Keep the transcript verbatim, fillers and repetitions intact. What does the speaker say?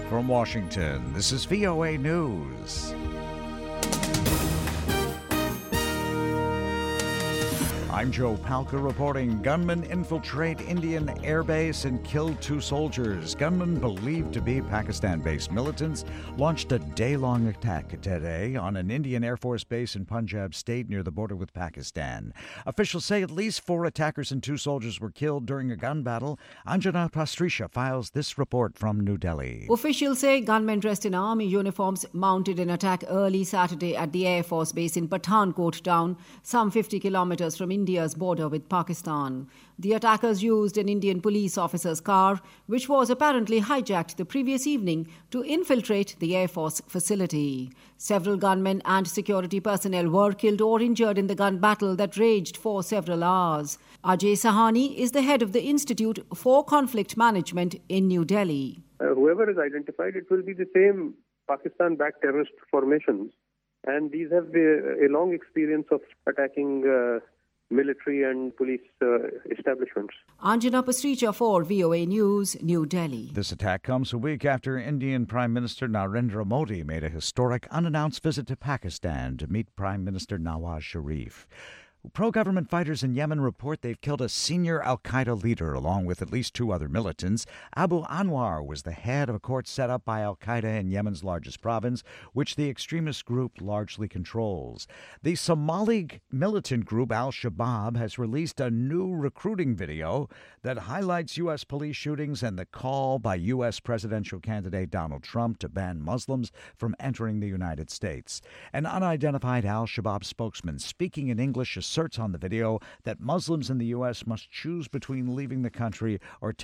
From Washington, this is V O A News. I'm Joe Palca reporting. Gunmen infiltrate Indian airbase and kill two soldiers. Gunmen believed to be Pakistan-based militants launched a day-long attack today on an Indian Air Force base in Punjab state near the border with Pakistan. Officials say at least four attackers and two soldiers were killed during a gun battle. Anjana Pastrisha files this report from New Delhi. Officials say gunmen dressed in army uniforms mounted an attack early Saturday at the Air Force base in Pathankot town, some fifty kilometers from India. India's border with Pakistan. The attackers used an Indian police officer's car, which was apparently hijacked the previous evening, to infiltrate the Air Force facility. Several gunmen and security personnel were killed or injured in the gun battle that raged for several hours. Ajay Sahani is the head of the Institute for Conflict Management in New Delhi. Uh, whoever is identified, it will be the same Pakistan-backed terrorist formations. And these have a, a long experience of attacking uh, military and police uh, establishments. Anjana Pastrisha for V O A News, New Delhi. This attack comes a week after Indian Prime Minister Narendra Modi made a historic unannounced visit to Pakistan to meet Prime Minister Nawaz Sharif. Pro-government fighters in Yemen report they've killed a senior al-Qaeda leader along with at least two other militants. Abu Anwar was the head of a court set up by al-Qaeda in Yemen's largest province, which the extremist group largely controls. The Somali militant group Al-Shabaab has released a new recruiting video that highlights U S police shootings and the call by U S presidential candidate Donald Trump to ban Muslims from entering the United States. An unidentified Al-Shabaab spokesman speaking in English asserts on the video that Muslims in the U S must choose between leaving the country or